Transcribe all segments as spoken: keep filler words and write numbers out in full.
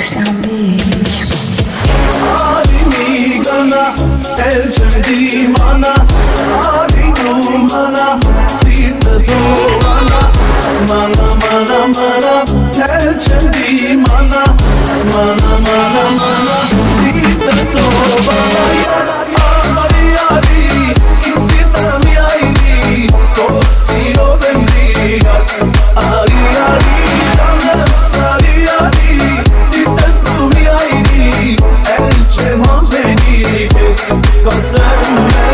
Sound Beats. Halimi gana, elçerdi mana, halidu mana, sirte zovana, mana mana mana, elçerdi mana, mana mana mana, sirte zovana. Ari ari, insita mi airi, tosiro vendri, ari ari, canım sari ari, sirte mi airi, elçe man beni kes, konserme.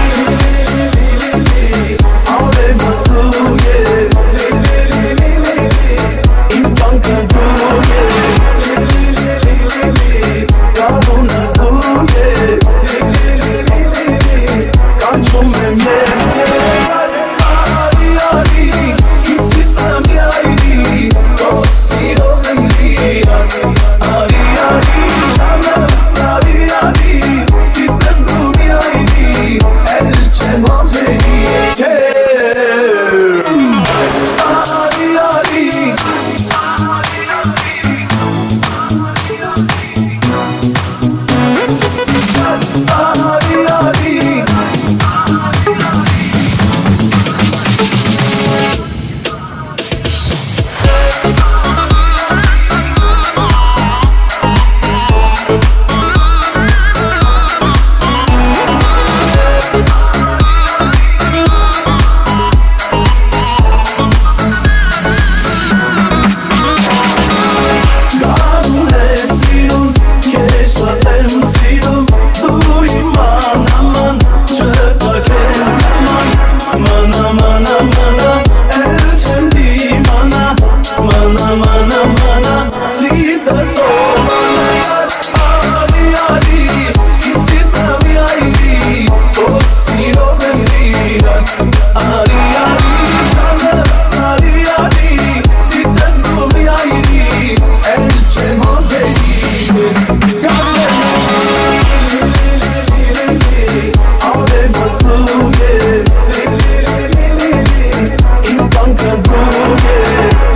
Alevas tu yes, impan tu yes, karunas tu yes, kancho me mezke. Ari ari, insita mi airi, tosiro vendri, ari ari, canım sari ari, sirte mi airi, elçe man beni kes. Ari ari, ari ari. Garunesiun, keşfatem siyum, duyman aman, çöpakez aman, mana mana mana, elçemdi mana, mana mana mana, sita sovana. Ari ari, insita mi airi, tosiro vendri, ari ari, canım sari ari, sita mi airi, elçe man beni kes. Alevas tu yes, impan tu yes,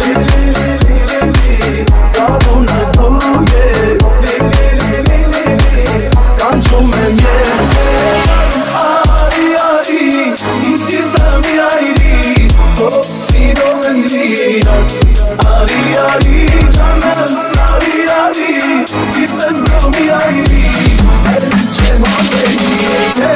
karunas tu yes, kancho me mezke. Ari ari, insita mi airi, tosiro vendri, ari ari, canım sari ari, sirte mi airi, elçe man beni kes.